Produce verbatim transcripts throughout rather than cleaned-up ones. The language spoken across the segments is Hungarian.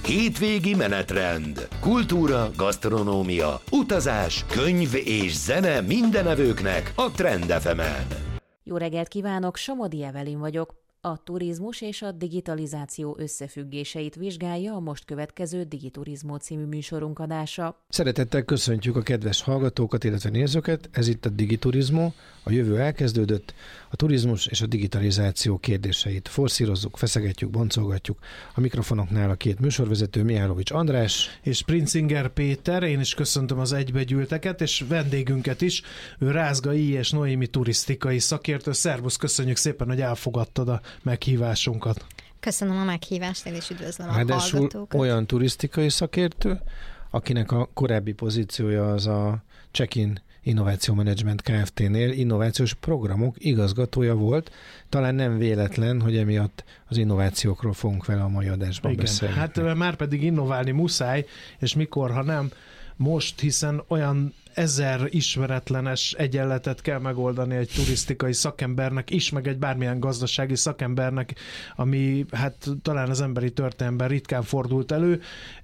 hétvégi menetrend, kultúra, gasztronómia, utazás, könyv és zene mindenevőknek a Trend ef emen. Jó reggelt kívánok, Somodi Evelin vagyok. A turizmus és a digitalizáció összefüggéseit vizsgálja a most következő Digiturizmó című műsorunk adása. Szeretettel köszöntjük a kedves hallgatókat, illetve nézőket. Ez itt a Digiturizmó. A jövő elkezdődött. A turizmus és a digitalizáció kérdéseit forszírozzuk, feszegetjük, boncolgatjuk. A mikrofonoknál a két műsorvezető, Mihálovics András és Princinger Péter. Én is köszöntöm az egybegyűlteket, és vendégünket is. Ő Rázga I. és Noémi turisztikai szakértő. Szervusz, köszönjük szépen, hogy elfogadtad a meghívásunkat. Köszönöm a meghívást, én is üdvözlöm a Ráadásul hallgatókat. Olyan turisztikai szakértő, akinek a korábbi pozíciója az a Check-in Innováció Management Kft-nél innovációs programok igazgatója volt. Talán nem véletlen, hogy emiatt az innovációkról fogunk vele a mai adásban Igen, beszélni. hát már pedig innoválni muszáj, és mikor, ha nem most, hiszen olyan ezer ismeretlenes egyenletet kell megoldani egy turisztikai szakembernek is, meg egy bármilyen gazdasági szakembernek, ami hát talán az emberi történelemben ritkán fordult elő.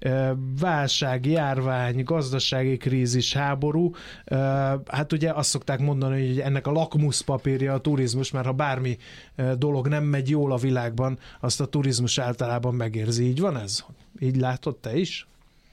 Válság, járvány, gazdasági krízis, háború. Hát ugye azt szokták mondani, hogy ennek a lakmuszpapírja a turizmus, mert ha bármi dolog nem megy jól a világban, azt a turizmus általában megérzi. Így van ez? Így látod te is?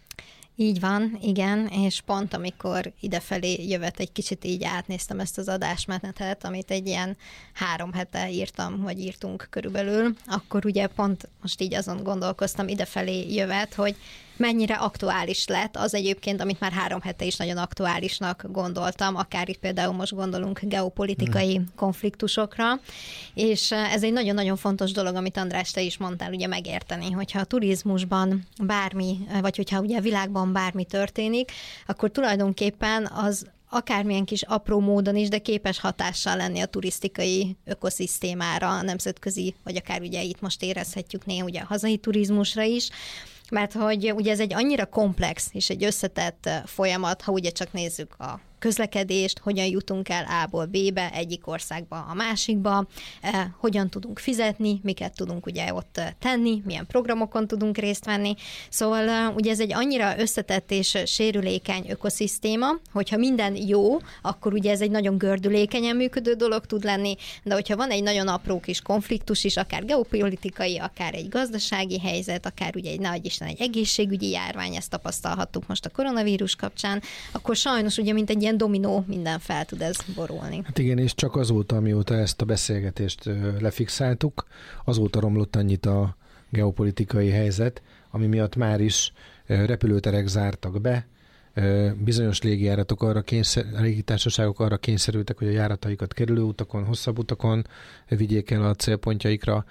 Így van, igen, és pont amikor idefelé jövet, egy kicsit így átnéztem ezt az adásmenetet, amit egy ilyen három hete írtam, vagy írtunk körülbelül, akkor ugye pont most így azon gondolkoztam idefelé jövet, hogy mennyire aktuális lett az egyébként, amit már három hete is nagyon aktuálisnak gondoltam, akár itt például most gondolunk geopolitikai hmm. konfliktusokra, és ez egy nagyon-nagyon fontos dolog, amit András, te is mondtál, ugye megérteni, hogyha a turizmusban bármi, vagy hogyha ugye a világban bármi történik, akkor tulajdonképpen az akármilyen kis apró módon is, de képes hatással lenni a turisztikai ökoszisztémára, a nemzetközi, vagy akár ugye itt most érezhetjük néha ugye a hazai turizmusra is, mert hogy ugye ez egy annyira komplex és egy összetett folyamat, ha ugye csak nézzük a közlekedést, hogyan jutunk el A-ból B-be, egyik országba a másikba, eh, hogyan tudunk fizetni, miket tudunk ugye ott tenni, milyen programokon tudunk részt venni. Szóval eh, ugye ez egy annyira összetett és sérülékeny ökoszisztéma, hogyha minden jó, akkor ugye ez egy nagyon gördülékenyen működő dolog tud lenni, de hogyha van egy nagyon apró kis konfliktus is, akár geopolitikai, akár egy gazdasági helyzet, akár ugye egy nagy Isten egy egészségügyi járvány, ezt tapasztalhattuk most a koronavírus kapcsán, akkor sajnos ugye mint egy ilyen dominó, minden fel tud ez borulni. Hát igen, és csak azóta, amióta ezt a beszélgetést lefixáltuk, azóta romlott annyit a geopolitikai helyzet, ami miatt már is repülőterek zártak be, bizonyos légijáratok arra kényszer, légitársaságok arra kényszerültek, hogy a járataikat kerülő utakon, hosszabb utakon vigyék el a célpontjaikra.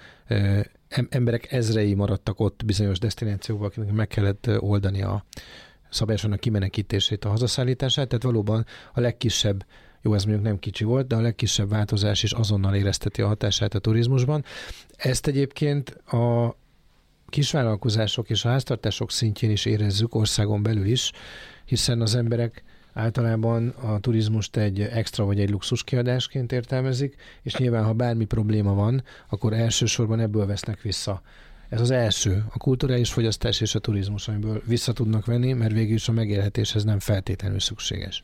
Emberek ezrei maradtak ott bizonyos desztinációkban, akiknek meg kellett oldani a szabályosan a kimenekítését, a hazaszállítását, tehát valóban a legkisebb, jó, ez mondjuk nem kicsi volt, de a legkisebb változás is azonnal érezteti a hatását a turizmusban. Ezt egyébként a kisvállalkozások és a háztartások szintjén is érezzük, országon belül is, hiszen az emberek általában a turizmust egy extra vagy egy luxus kiadásként értelmezik, és nyilván, ha bármi probléma van, akkor elsősorban ebből vesznek vissza. Ez az első, a kulturális fogyasztás és a turizmus, amiből vissza tudnak venni, mert végül is a megélhetéshez nem feltétlenül szükséges.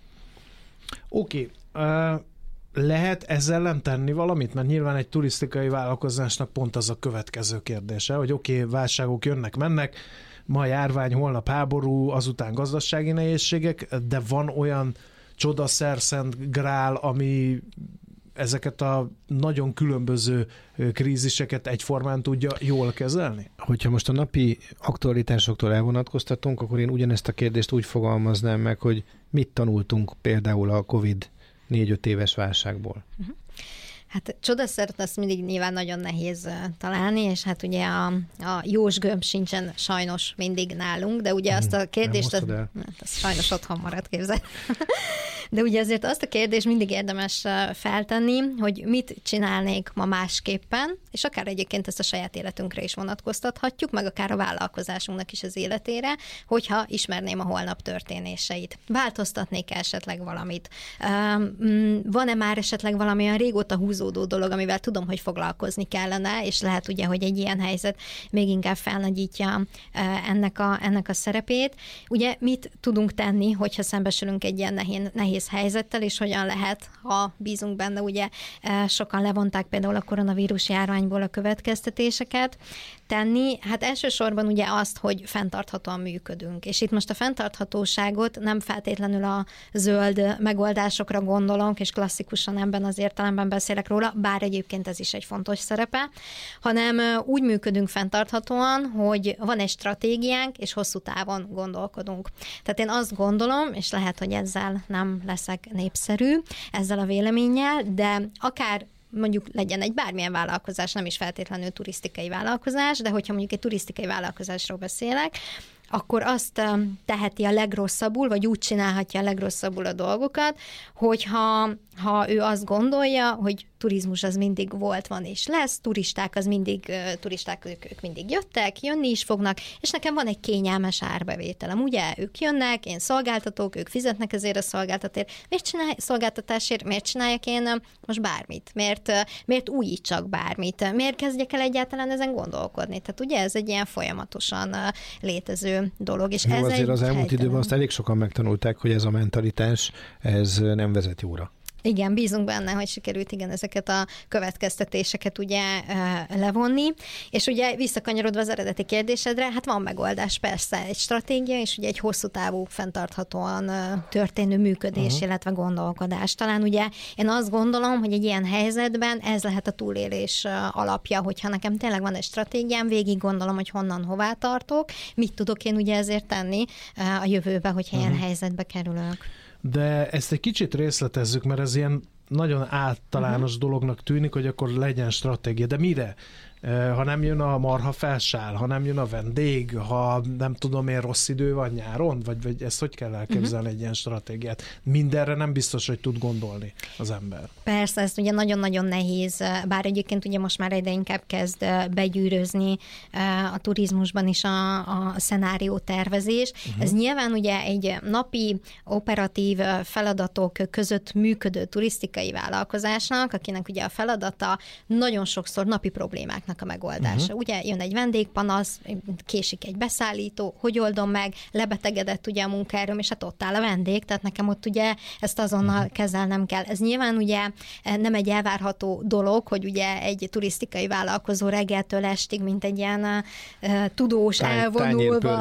Oké. Okay. Uh, lehet ezzel ellen tenni valamit? Mert nyilván egy turisztikai vállalkozásnak pont az a következő kérdése, hogy oké, okay, válságok jönnek, mennek, ma járvány, holnap háború, azután gazdasági nehézségek, de van olyan csodaszer, szent grál, ami ezeket a nagyon különböző kríziseket egyformán tudja jól kezelni? Hogyha most a napi aktualitásoktól elvonatkoztatunk, akkor én ugyanezt a kérdést úgy fogalmaznám meg, hogy mit tanultunk például a Covid négy-öt éves válságból. Uh-huh. Hát csodaszert azt mindig nyilván nagyon nehéz találni, és hát ugye a, a jós gömb sincsen sajnos mindig nálunk, de ugye azt a kérdést, az, az sajnos otthon marad, képzel. De ugye azért azt a kérdést mindig érdemes feltenni, hogy mit csinálnék ma másképpen, és akár egyébként ezt a saját életünkre is vonatkoztathatjuk, meg akár a vállalkozásunknak is az életére, hogyha ismerném a holnap történéseit. Változtatnék esetleg valamit? Van-e már esetleg valami olyan régóta húzódó dolog, amivel tudom, hogy foglalkozni kellene, és lehet ugye, hogy egy ilyen helyzet még inkább felnagyítja ennek a, ennek a szerepét. Ugye mit tudunk tenni, hogyha szembesülünk egy ilyen nehéz, nehéz helyzettel, és hogyan lehet, ha bízunk benne, ugye sokan levonták például a koronavírus járványból a következtetéseket tenni. Hát elsősorban ugye azt, hogy fenntarthatóan működünk. És itt most a fenntarthatóságot nem feltétlenül a zöld megoldásokra gondolunk, és klasszikusan ebben az értelemben beszélek róla, bár egyébként ez is egy fontos szerepe, hanem úgy működünk fenntarthatóan, hogy van egy stratégiánk, és hosszú távon gondolkodunk. Tehát én azt gondolom, és lehet, hogy ezzel nem leszek népszerű, ezzel a véleménnyel, de akár mondjuk legyen egy bármilyen vállalkozás, nem is feltétlenül turisztikai vállalkozás, de hogyha mondjuk egy turisztikai vállalkozásról beszélek, akkor azt teheti a legrosszabbul, vagy úgy csinálhatja a legrosszabbul a dolgokat, hogyha ha ő azt gondolja, hogy turizmus az mindig volt, van és lesz, turisták az mindig, turisták ők, ők mindig jöttek, jönni is fognak, és nekem van egy kényelmes árbevételem. Ugye ők jönnek, én szolgáltatók, ők fizetnek ezért a szolgáltatért. Miért csinálj, szolgáltatásért, miért csináljak én most bármit? Miért, miért újítsak bármit? Miért kezdjek el egyáltalán ezen gondolkodni? Tehát ugye ez egy ilyen folyamatosan létező dolog. És Jó, ez azért az elmúlt időben azt elég sokan megtanulták, hogy ez a mentalitás, ez nem vezet jóra. Igen, bízunk benne, hogy sikerült igen ezeket a következtetéseket ugye levonni, és ugye visszakanyarodva az eredeti kérdésedre, hát van megoldás persze, egy stratégia, és ugye egy hosszú távú, fenntarthatóan történő működés, uh-huh. illetve gondolkodás. Talán ugye én azt gondolom, hogy egy ilyen helyzetben ez lehet a túlélés alapja, hogyha nekem tényleg van egy stratégiám, végig gondolom, hogy honnan, hová tartok, mit tudok én ugye ezért tenni a jövőbe, hogyha uh-huh. ilyen helyzetbe kerülök. De ezt egy kicsit részletezzük, mert ez ilyen nagyon általános uh-huh. dolognak tűnik, hogy akkor legyen stratégia. De mire? Ha nem jön a marha felsáll, ha nem jön a vendég, ha nem tudom én rossz idő van nyáron, vagy, vagy ezt hogy kell elképzelni uh-huh. egy ilyen stratégiát? Mindenre nem biztos, hogy tud gondolni az ember. Persze, ez ugye nagyon-nagyon nehéz, bár egyébként ugye most már egyre inkább kezd begyűrözni a turizmusban is a, a szenárió tervezés. Uh-huh. Ez nyilván ugye egy napi operatív feladatok között működő turisztikai vállalkozásnak, akinek ugye a feladata nagyon sokszor napi problémáknak a megoldása. Uh-huh. Ugye jön egy vendégpanasz, késik egy beszállító, hogy oldom meg, lebetegedett ugye a munkaerőm, és hát ott áll a vendég, tehát nekem ott ugye ezt azonnal uh-huh. kezelnem kell. Ez nyilván ugye nem egy elvárható dolog, hogy ugye egy turisztikai vállalkozó reggeltől estig, mint egy ilyen uh, tudós, Tány, elvonulva.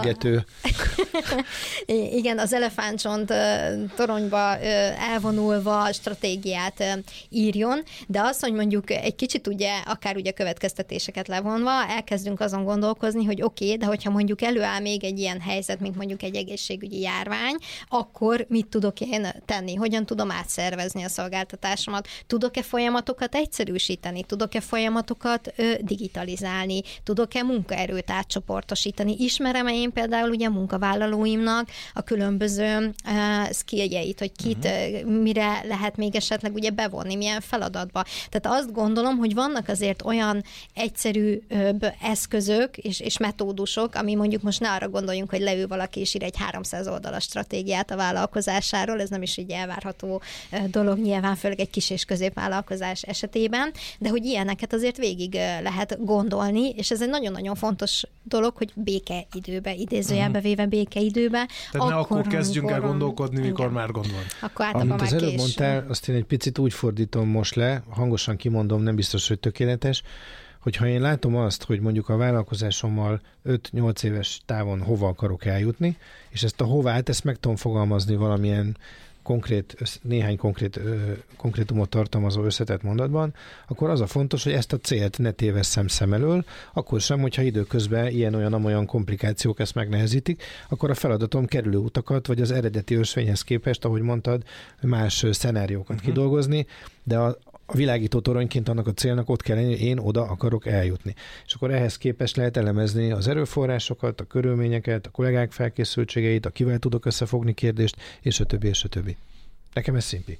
Igen, az elefántcsont uh, toronyba uh, elvonulva stratégiát uh, írjon, de az, hogy mondjuk egy kicsit ugye, akár ugye következtetés levonva, elkezdünk azon gondolkozni, hogy oké, okay, de hogyha mondjuk előáll még egy ilyen helyzet, mint mondjuk egy egészségügyi járvány, akkor mit tudok én tenni? Hogyan tudom átszervezni a szolgáltatásomat? Tudok-e folyamatokat egyszerűsíteni? Tudok-e folyamatokat ö, digitalizálni? Tudok-e munkaerőt átcsoportosítani? Ismerem-e én például ugye a munkavállalóimnak a különböző uh, skilljeit, hogy kit, uh-huh. mire lehet még esetleg ugye bevonni, milyen feladatba. Tehát azt gondolom, hogy vannak azért olyan egyszerűbb eszközök és, és metódusok, ami mondjuk most ne arra gondoljunk, hogy leül valaki és ír egy háromszáz oldalas stratégiát a vállalkozásáról, ez nem is így elvárható dolog nyilván, főleg egy kis és középvállalkozás esetében, de hogy ilyeneket azért végig lehet gondolni, és ez egy nagyon-nagyon fontos dolog, hogy békeidőbe, idézőjelbe véve békeidőbe. Tehát ne akkor kezdjünk el gondolkodni, igen. mikor már gondol. Akkor általában már az előbb mondtál, azt én egy picit úgy fordítom most le, hangosan kimondom, nem biztos, hogy tökéletes, hogyha én látom azt, hogy mondjuk a vállalkozásommal öt-nyolc éves távon hova akarok eljutni, és ezt a hovát, ezt meg tudom fogalmazni valamilyen konkrét, néhány konkrét, ö, konkrétumot tartalmazó összetett mondatban, akkor az a fontos, hogy ezt a célt ne tévesszem szem elől, akkor sem, hogyha időközben ilyen-olyan-amolyan komplikációk ezt megnehezítik, akkor a feladatom kerülő utakat, vagy az eredeti ösvényhez képest, ahogy mondtad, más szenáriókat uh-huh. kidolgozni, de a a világító toronyként annak a célnak ott kell lenni, hogy én oda akarok eljutni. És akkor ehhez képest lehet elemezni az erőforrásokat, a körülményeket, a kollégák felkészültségeit, a kivel tudok összefogni kérdést, és a többi, és a többi. Nekem ez szimpi.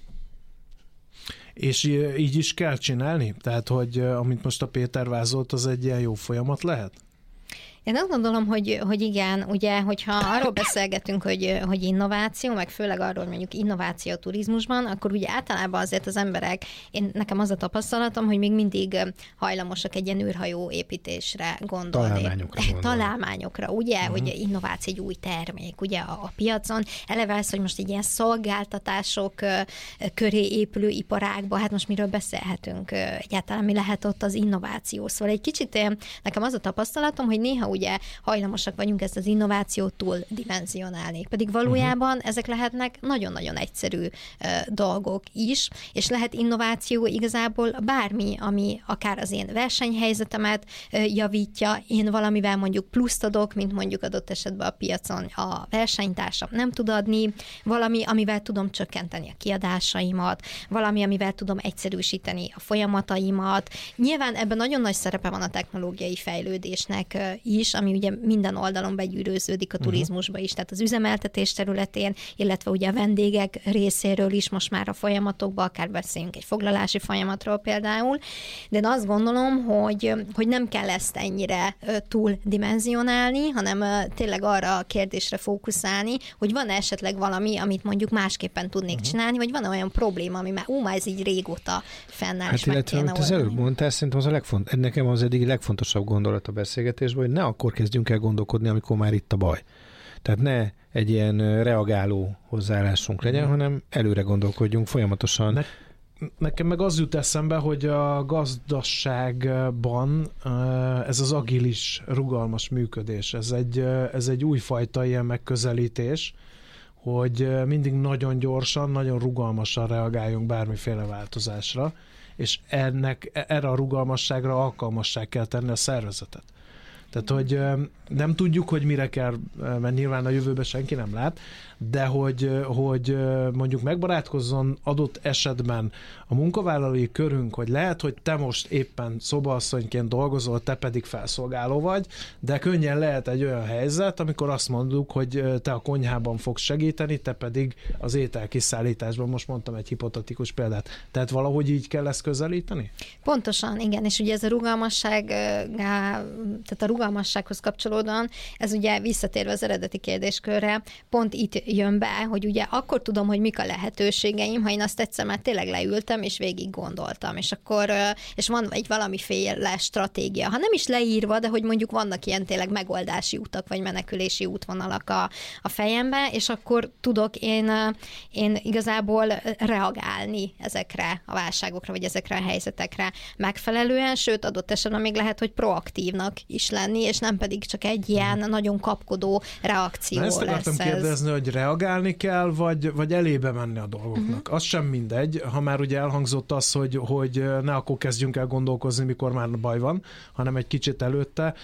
És így is kell csinálni? Tehát, hogy amit most a Péter vázolt, az egy ilyen jó folyamat lehet? Én azt gondolom, hogy, hogy igen, ugye, hogyha arról beszélgetünk, hogy, hogy innováció, meg főleg arról, hogy mondjuk innováció a turizmusban, akkor ugye általában azért az emberek, én, nekem az a tapasztalatom, hogy még mindig hajlamosak egy ilyen űrhajó építésre gondolni. Találmányokra gondolni. Találmányokra, ugye, uh-huh. hogy innováció egy új termék, ugye a, a piacon. Eleve az, hogy most egy ilyen szolgáltatások köré épülő iparágba, hát most miről beszélhetünk egyáltalán, mi lehet ott az innováció. Szóval egy kicsit nekem az a tapasztalatom, hogy néha ugye hajlamosak vagyunk ezt az innovációt túl dimenzionálni. Pedig valójában uh-huh. ezek lehetnek nagyon-nagyon egyszerű uh, dolgok is, és lehet innováció igazából bármi, ami akár az én versenyhelyzetemet uh, javítja, én valamivel mondjuk pluszt adok, mint mondjuk adott esetben a piacon a versenytársam nem tud adni, valami, amivel tudom csökkenteni a kiadásaimat, valami, amivel tudom egyszerűsíteni a folyamataimat. Nyilván ebben nagyon nagy szerepe van a technológiai fejlődésnek uh, is, ami ugye minden oldalon begyűrűződik a turizmusba is, tehát az üzemeltetés területén, illetve ugye a vendégek részéről is most már a folyamatokban, akár beszéljünk egy foglalási folyamatról például, de én azt gondolom, hogy, hogy nem kell ezt ennyire túl dimenzionálni, hanem tényleg arra a kérdésre fókuszálni, hogy van esetleg valami, amit mondjuk másképpen tudnék uh-huh. csinálni, vagy van olyan probléma, ami már, ú, már ez így régóta fennáll, hát és meg kéne oldani. Az előbb mondtál, szerintem az a legfont, nekem az eddig legfontosabb gondolat a beszélgetésben, hogy ne akkor kezdjünk el gondolkodni, amikor már itt a baj. Tehát ne egy ilyen reagáló hozzáállásunk legyen, hanem előre gondolkodjunk folyamatosan. Ne, nekem meg az jut eszembe, hogy a gazdaságban ez az agilis, rugalmas működés, ez egy, ez egy újfajta ilyen megközelítés, hogy mindig nagyon gyorsan, nagyon rugalmasan reagáljunk bármiféle változásra, és ennek, erre a rugalmasságra alkalmassá kell tenni a szervezetet. Tehát, hogy nem tudjuk, hogy mire kell, mert nyilván a jövőben senki nem lát, de hogy, hogy mondjuk megbarátkozzon adott esetben a munkavállalói körünk, hogy lehet, hogy te most éppen szobaasszonyként dolgozol, te pedig felszolgáló vagy, de könnyen lehet egy olyan helyzet, amikor azt mondjuk, hogy te a konyhában fogsz segíteni, te pedig az ételkiszállításban, most mondtam egy hipotetikus példát. Tehát valahogy így kell ezt közelíteni? Pontosan, igen, és ugye ez a rugalmasság, tehát a rugalmassághoz kapcsolódóan, ez ugye visszatérve az eredeti kérdéskörre, pont itt jön be, hogy ugye akkor tudom, hogy mik a lehetőségeim, ha én azt egyszer már tényleg leültem, és végig gondoltam, és akkor, és van egy valamiféle stratégia. Ha nem is leírva, de hogy mondjuk vannak ilyen tényleg megoldási utak, vagy menekülési útvonalak a, a fejembe, és akkor tudok én, én igazából reagálni ezekre a válságokra, vagy ezekre a helyzetekre megfelelően, sőt, adott esetben még lehet, hogy proaktívnak is lenni, és nem pedig csak egy ilyen nagyon kapkodó reakció lesz. Ezt akartam kérdezni, hogy reagálni kell, vagy, vagy elébe menni a dolgoknak. Uh-huh. Az sem mindegy, ha már ugye elhangzott az, hogy, hogy ne akkor kezdjünk el gondolkozni, mikor már baj van, hanem egy kicsit előtte,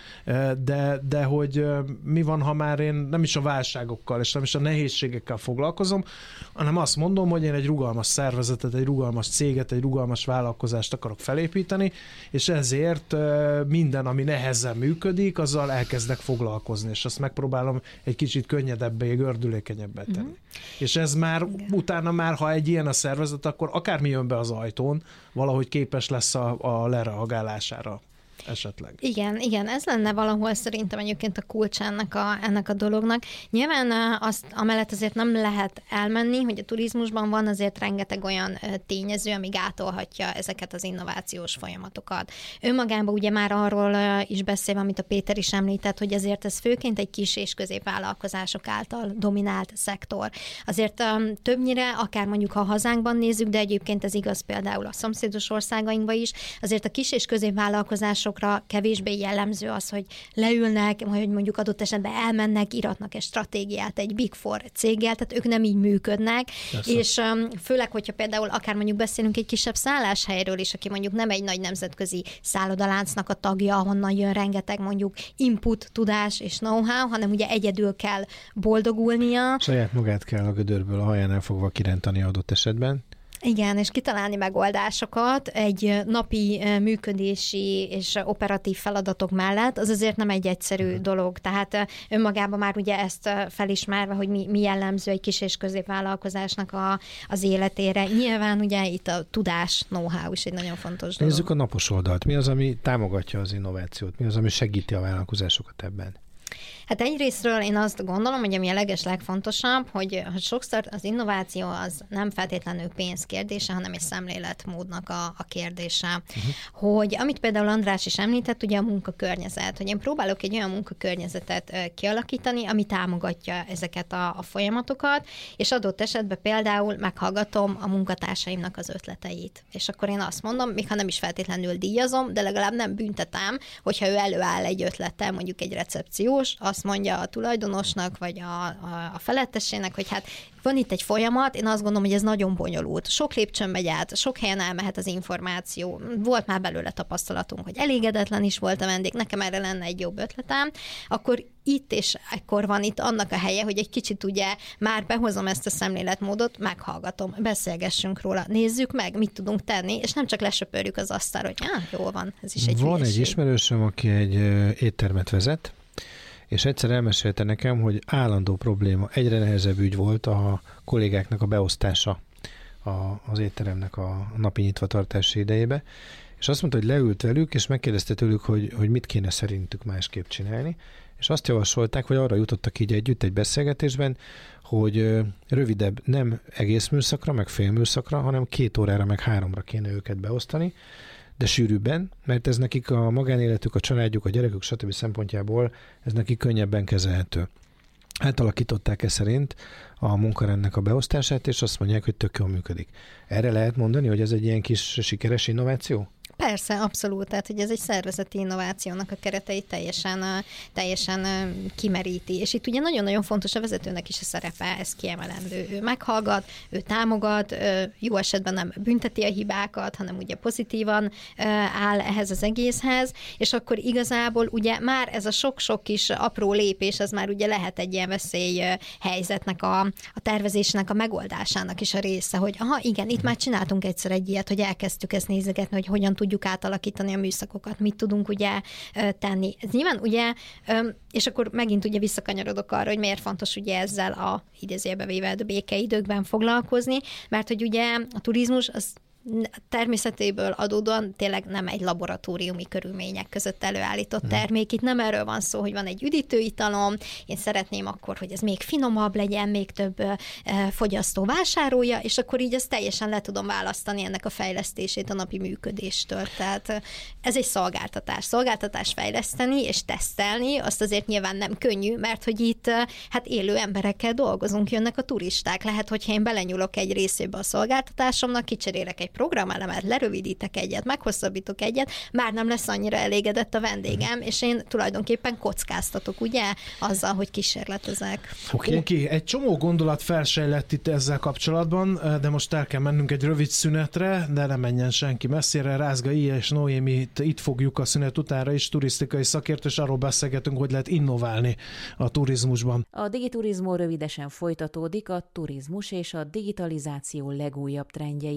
de, de hogy mi van, ha már én nem is a válságokkal, és nem is a nehézségekkel foglalkozom, hanem azt mondom, hogy én egy rugalmas szervezetet, egy rugalmas céget, egy rugalmas vállalkozást akarok felépíteni, és ezért minden, ami nehezen működik, azzal elkezdek foglalkozni, és azt megpróbálom egy kicsit könnyedebbé, gördülékenyebbé tenni. Mm-hmm. És ez már, igen. utána már, ha egy ilyen a szervezet, akkor akármi jön be az ajtón, valahogy képes lesz a, a lereagálására esetleg. Igen, igen, ez lenne valahol szerintem egyébként a kulcs ennek a, ennek a dolognak. Nyilván azt amellett azért nem lehet elmenni, hogy a turizmusban van azért rengeteg olyan tényező, ami gátolhatja ezeket az innovációs folyamatokat. Önmagában ugye már arról is beszélve, amit a Péter is említett, hogy azért ez főként egy kis és középvállalkozások által dominált szektor. Azért um, többnyire, akár mondjuk ha hazánkban nézzük, de egyébként ez igaz például a szomszédos országainkban is, azért a kis és középvállalkozások kevésbé jellemző az, hogy leülnek, hogy mondjuk adott esetben elmennek, iratnak egy stratégiát egy Big Four céggel, tehát ők nem így működnek, Persze. és um, főleg, hogyha például akár mondjuk beszélünk egy kisebb szálláshelyről is, aki mondjuk nem egy nagy nemzetközi szállodaláncnak a tagja, ahonnan jön rengeteg mondjuk input, tudás és know-how, hanem ugye egyedül kell boldogulnia. Saját magát kell a gödörből a hajánál fogva kirántani adott esetben. Igen, és kitalálni megoldásokat egy napi működési és operatív feladatok mellett, az azért nem egy egyszerű uh-huh. dolog. Tehát önmagában már ugye ezt felismerve, hogy mi, mi jellemző egy kis és középvállalkozásnak a, az életére. Nyilván ugye itt a tudás, know-how is egy nagyon fontos dolog. Nézzük a napos oldalt. Mi az, ami támogatja az innovációt? Mi az, ami segíti a vállalkozásokat ebben? Hát egyrésztről én azt gondolom, hogy ami a leges legfontosabb, hogy, hogy sokszor az innováció az nem feltétlenül pénz kérdése, hanem egy szemléletmódnak a, a kérdése. Uh-huh. Hogy amit például András is említett, ugye a munkakörnyezet, hogy én próbálok egy olyan munkakörnyezetet kialakítani, ami támogatja ezeket a, a folyamatokat, és adott esetben például meghallgatom a munkatársaimnak az ötleteit. És akkor én azt mondom, még ha nem is feltétlenül díjazom, de legalább nem büntetem, hogyha ő előáll egy ötlettel, mondjuk egy recepciós, azt mondja a tulajdonosnak, vagy a, a, a felettesének, hogy hát van itt egy folyamat, én azt gondolom, hogy ez nagyon bonyolult. Sok lépcsőn megy át, sok helyen elmehet az információ. Volt már belőle tapasztalatunk, hogy elégedetlen is volt a vendég, nekem erre lenne egy jobb ötletem, akkor itt és ekkor van itt annak a helye, hogy egy kicsit ugye már behozom ezt a szemléletmódot, meghallgatom, beszélgessünk róla, nézzük meg, mit tudunk tenni, és nem csak lesöpörjük az asztalra, hogy ah, jól van, ez is egy Van hülyeség. egy ismerősöm, aki egy éttermet vezet, és egyszer elmesélte nekem, hogy állandó probléma, egyre nehezebb ügy volt a kollégáknak a beosztása a, az étteremnek a napi nyitvatartási idejébe, és azt mondta, hogy leült velük, és megkérdezte tőlük, hogy, hogy mit kéne szerintük másképp csinálni, és azt javasolták, hogy arra jutottak így együtt egy beszélgetésben, hogy rövidebb, nem egész műszakra, meg fél műszakra, hanem két órára, meg háromra kéne őket beosztani, de sűrűbben, mert ez nekik a magánéletük, a családjuk, a gyerekük, stb. Szempontjából ez nekik könnyebben kezelhető. Átalakították e szerint a munkarendnek a beosztását, és azt mondják, hogy tök jól működik. Erre lehet mondani, hogy ez egy ilyen kis sikeres innováció? Persze, abszolút. Tehát, hogy ez egy szervezeti innovációnak a kereteit teljesen, teljesen kimeríti. És itt ugye nagyon-nagyon fontos a vezetőnek is a szerepe, ez kiemelendő. Ő meghallgat, ő támogat, jó esetben nem bünteti a hibákat, hanem ugye pozitívan áll ehhez az egészhez, és akkor igazából ugye már ez a sok-sok kis apró lépés, az már ugye lehet egy ilyen veszélyhelyzetnek a, a tervezésnek, a megoldásának is a része, hogy aha, igen, itt már csináltunk egyszer egy ilyet, hogy elkezdtük ezt nézegetni, hogy hogyan tudjuk átalakítani a műszakokat, mit tudunk ugye tenni. Ez nyilván ugye, és akkor megint ugye visszakanyarodok arra, hogy miért fontos ugye ezzel a idézőjelbe véve a békeidőkben foglalkozni, mert hogy ugye a turizmus az természetéből adódóan tényleg nem egy laboratóriumi körülmények között előállított termék. Itt nem erről van szó, hogy van egy üdítőitalom, én szeretném akkor, hogy ez még finomabb legyen, még több fogyasztó vásárolja, és akkor így ezt teljesen le tudom választani ennek a fejlesztését a napi működéstől. Tehát ez egy szolgáltatás. Szolgáltatás fejleszteni és tesztelni, azt azért nyilván nem könnyű, mert hogy itt hát élő emberekkel dolgozunk, jönnek a turisták. Lehet, hogyha én belenyúlok egy részébe a szolgáltatásomnak, kicserélek egy programelemet, lerövidítek egyet, meghosszabbítok egyet, már nem lesz annyira elégedett a vendégem, és én tulajdonképpen kockáztatok, ugye, azzal, hogy kísérletezek. Oké, okay. okay. Egy csomó gondolat felsejlett itt ezzel kapcsolatban, de most el kell mennünk egy rövid szünetre, de nem menjen senki messzire. Rázga Ilja és Noémit itt fogjuk a szünet utánra is, turisztikai szakértő, és arról beszélgetünk, hogy lehet innoválni a turizmusban. A Digiturizmó rövidesen folytatódik, a turizmus és a digitalizáció legújabb trendjei.